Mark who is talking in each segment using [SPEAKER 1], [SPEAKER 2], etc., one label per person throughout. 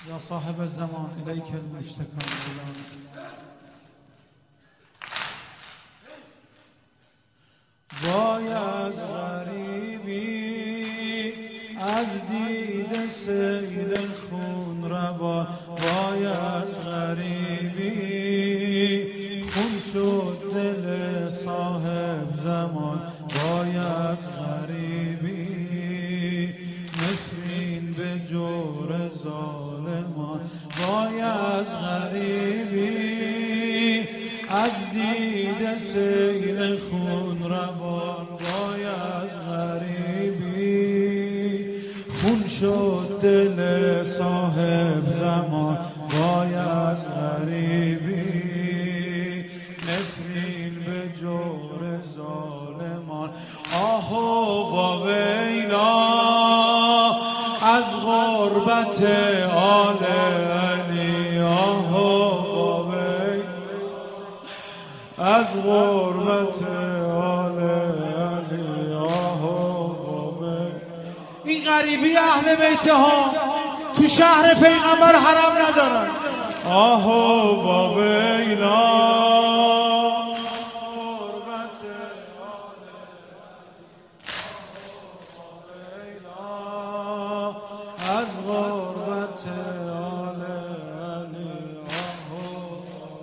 [SPEAKER 1] یا صاحب الزمان الیک المشتکا مولانا. وای از غریبی از دید سیل خون روان، وای از غریبی خون شد دل صاحب زمان، وای از غریبی نفرین به جور ظالمان، وای از غریبی از دید سیل خون روان، وای از غریبی خون شد دل صاحب زمان، وای از غریبی نفرین به جور ظالمان. آهو با ویلا از غربت آل علی، آهو با ویلا از غربت آل علی، آهو با ویلا. این غریبی اهل بیت ها تو شهر پیغمبر حرم ندارن. آهو با ویلا از غربت آل علی، آهو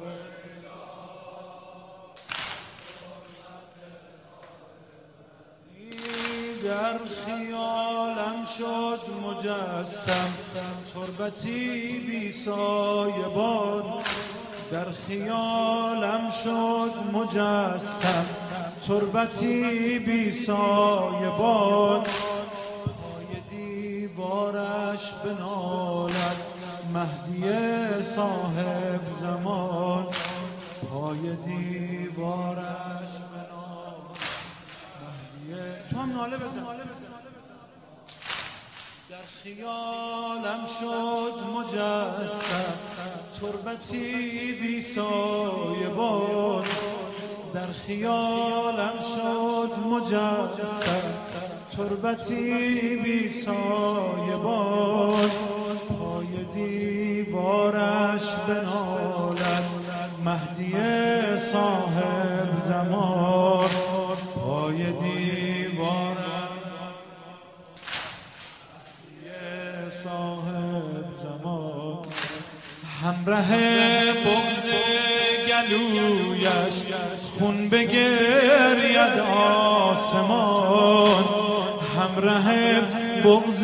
[SPEAKER 1] در خیالم شد مجسم تربتی بی سایبان، در خیالم شد مجسم تربتی بی سایبان، دیوارش بنالد مهدی صاحب زمان، پای دیوارش بنالد مهدی. تو هم ناله بزن. در خیالم شد مجسم تربتی بی سایبان، در خیالم شد مجسم تربتی بی سایبان، پای دیوارش بنالد مهدی صاحب زمان، پای دیوارش صاحب زمان. همراه بغض گلویش خون بگرید آسمان، همراه بغض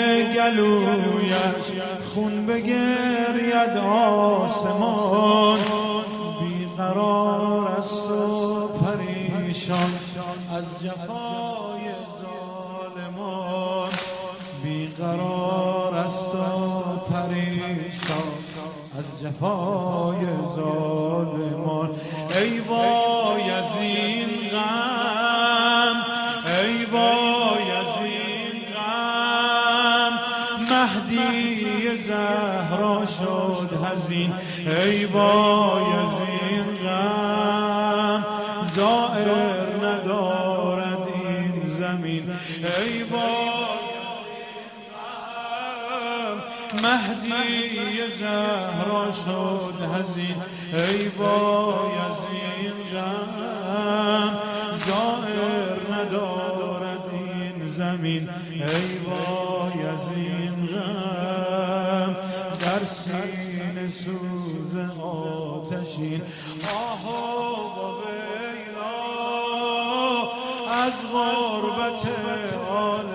[SPEAKER 1] گلویش خون بگرید آسمان، بیقرار است و پریشان از جفای ظالمان، بیقرار است و پریشان از جفای ظالمان. ای وای از این غم، ای وای از این غم، مهدی زهرا شد حزین، ای وای از این غم، زائر ندارد این زمین، ای وای مهدی زهرا شد حزین، ای وای از این غم، زائر ندارد این زمین، ای وای از این غم، در سینه سوز آتشین. آهو با ویلا از غربت آل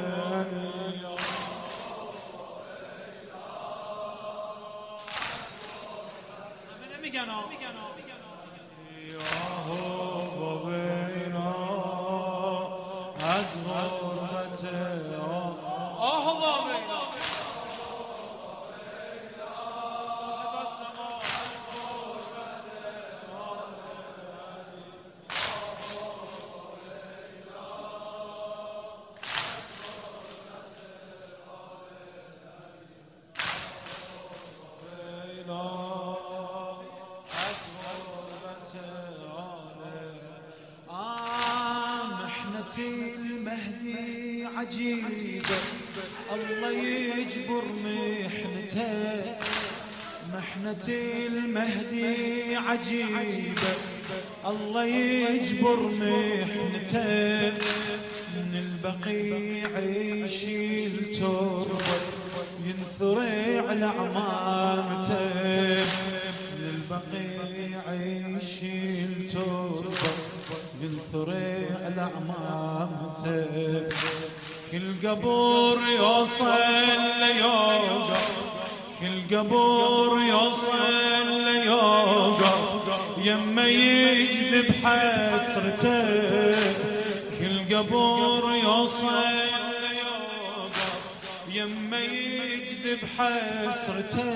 [SPEAKER 1] آهو با ویلا از غربت آهو با ویلا المهدي عجيبة الله يجبر محنته، محنة المهدي عجيبة، الله يجبر محنته، من البقيع يشيل تربة ينثر على عمامته، من البقيع يشيل تربة ينثر على عمامته، كل قبر يوصل ليوقف، كل قبر يوصل ليوقف يما يجذب حسرته، كل قبر يوصل ليوقف يما يجذب حسرته،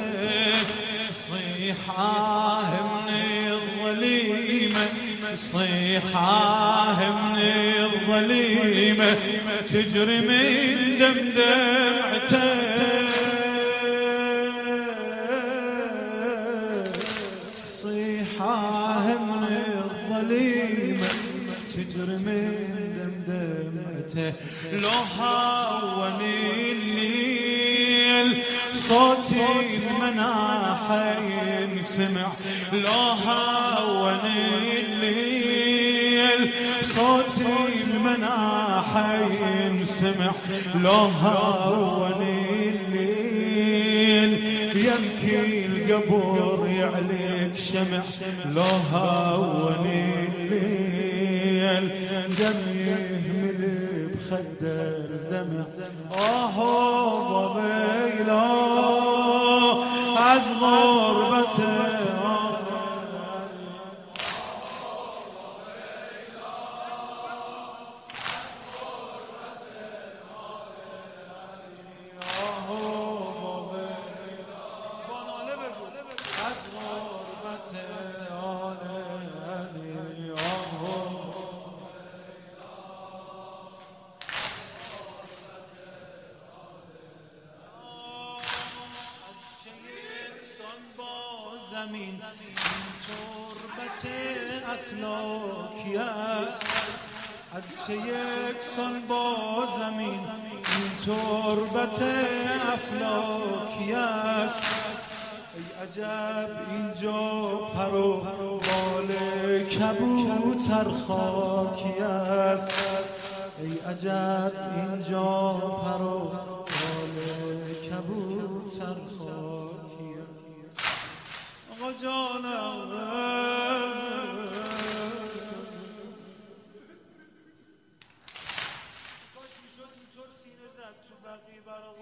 [SPEAKER 1] صيحاه من الظليمة، صيحاه من الظليمة تجري من دمعته، صيحاه من الظليمة تجري من دمعته، لو هون الليل صوت المناحة ينسمع، لو هون الليل صوت المناحة ينسمع، لو هون الليل يبكي القبر يعليك شمع، لو هون الليل دم يهمل بخده الدمع، ضبيله عز غربته، زمین تربت افلاکی است، از چه یکسان با زمین این تربت افلاکی است، ای عجب اینجا پر و بال کبوتر خاکی است، ای عجب اینجا پر و بال کبوتر خاکی است. آقا جانم کاش میشد اینطور سینه زد تو بقیه برا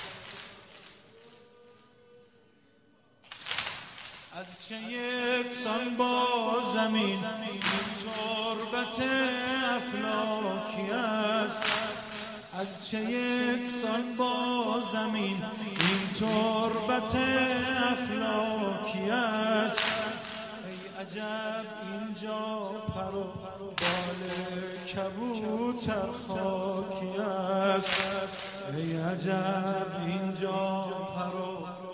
[SPEAKER 1] از چه یکسان با زمین این تربت افلاکی است، از چه یکسان با زمین این تربت افلاکی است، ای عجب اینجا پر و بال کبوتر خاکی است، ای عجب اینجا پر و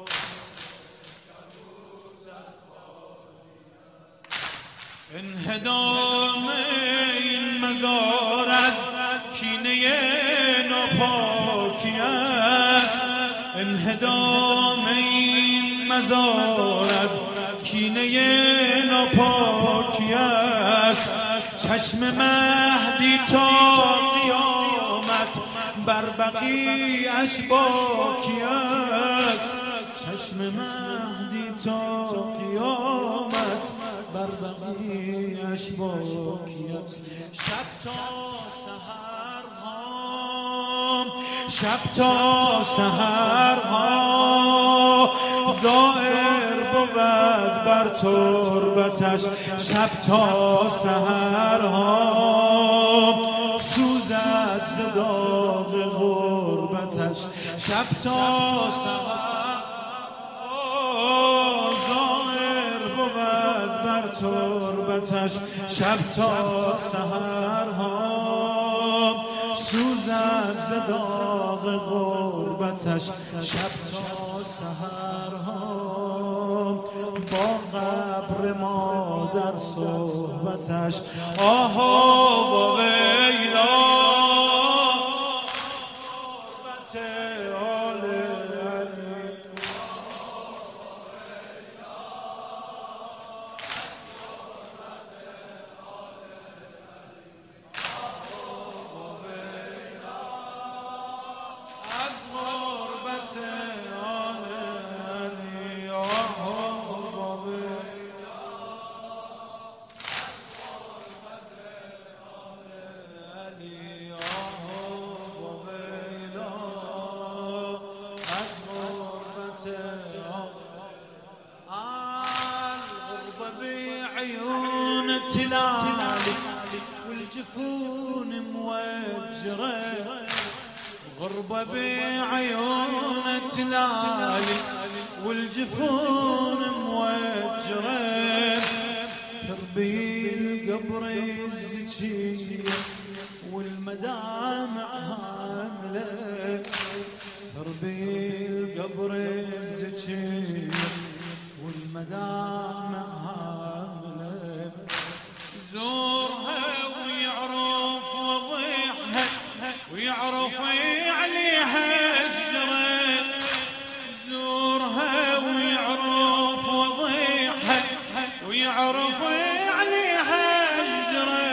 [SPEAKER 1] انهدام این مزار از کینه ناپاکی است، انهدام این مزار از کینه ناپاکی است، چشم مهدی تا قیامت بر بقیعش باکی است، چشم مهدی تا قیامت بر بقیعش باکی است، شب تا سحرها، شب تا سحرها زائر بود بر تربتش، شب تا سحرها سوزد ز داغ غربتش، شب تا سحرها زائر بود بر تربتش، شب تا سحرها سوزد ز داغ غربتش، شب تا سحرها با قبر مادر صحبتش، آها و ویلا غربت بعيون التلالي والجفون موجرة، غربة بعيون التلالي والجفون موجرة، تربي القبر الزكية والمدامع هاملة، تربي القبر الزكية والمدامع هاملة، زورها ويعرف وضيعها ويعرف عليها الشجرة، زورها ويعرف وضيعها ويعرف عليها الشجرة،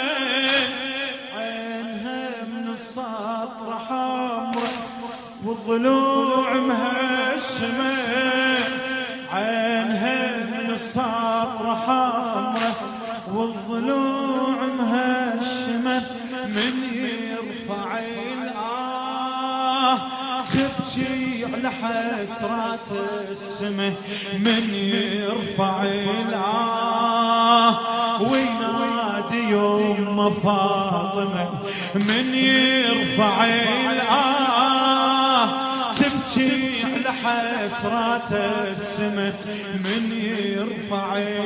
[SPEAKER 1] عينها من السطر حمرا والضلوع مهشمة، عينها من السطر حمرا والضلوع مهشمة، من يرفع الآه تبكي على حسرات السماء، من يرفع الآه وينادي يوم فاطمة، من يرفع الآه تبكي على حسرات السماء، من يرفع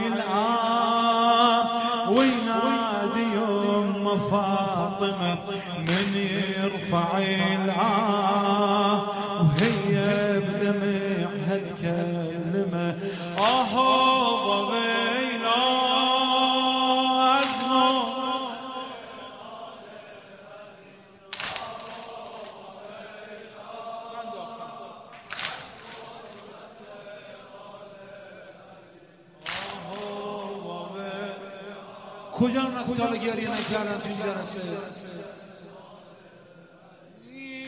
[SPEAKER 1] الآه وينادي يوم فاطمة، من يرفع الآه وهي بدمعها تكلمه، ضبينا أزمر کجا نکتال گریه نکردن تو این جلسه؟ این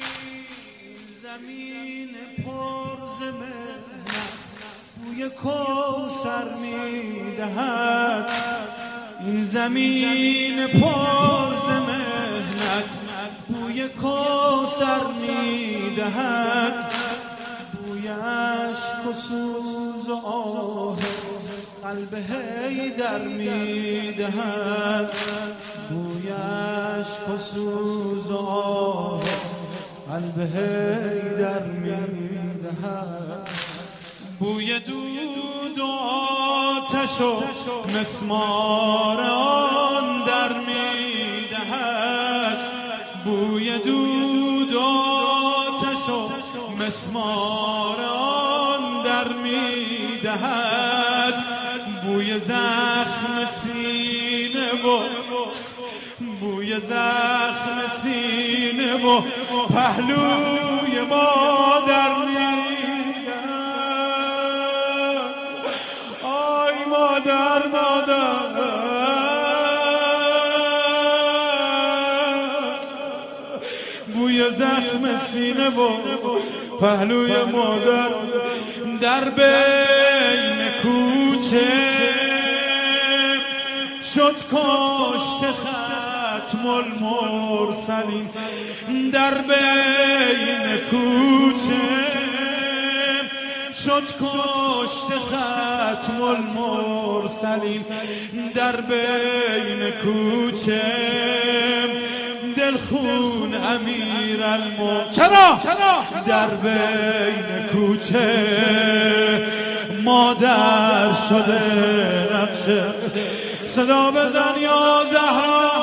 [SPEAKER 1] زمین پر ز مهنت بوی کوثر میدهد، این زمین پر ز مهنت بوی کوثر میدهد، بوی اشک و سوز و آه قلب حیدر میدهد، بوی اشک و سوز و آه قلب حیدر میدهد، بوی دود و آتش و مسمار آن در میدهد، بوی دود و آتش و مسمار آن در میدهد، بوی زخم سینه و بوی زخم سینه و پهلوی مادر میدهد، آی مادر بوی زخم سینه و پهلوی مادر در بین کوچه شد کشته ختم المرسلین، در بین کوچه شد کشته ختم المرسلین، در بین کوچه دلخون امیرالمومنین، چرا در بین کوچه مادر شده نقشه، صدا بزن یا زهرا